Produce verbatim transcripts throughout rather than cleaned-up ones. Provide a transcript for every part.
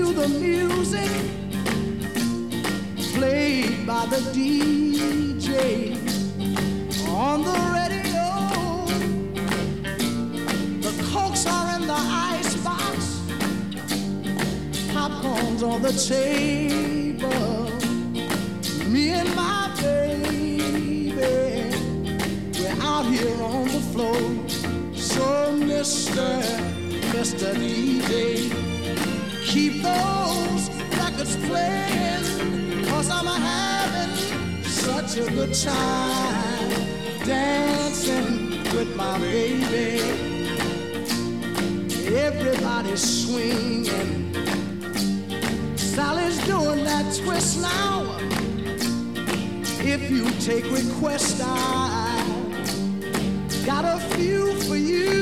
to the music played by the D J on the radio. The cokes are in the icebox, popcorn's on the table. Me and my baby, we're out here on the floor. So Mister Mister D J, keep those records playing, 'cause I'm having such a good time dancing with my baby. Everybody's swinging, Sally's doing that twist now. If you take requests, I got a few for you.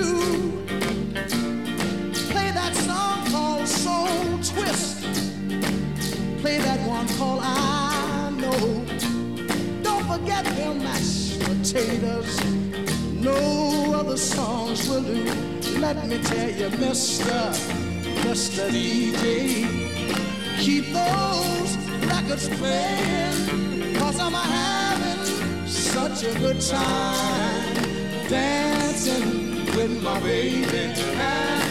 Play that song called Soul Twist. Play that one called I Know. Don't forget them mashed potatoes. No other songs will do. Let me tell you, Mister Mister D J, keep those records playing, 'cause I'm having such a good time dancing with my baby.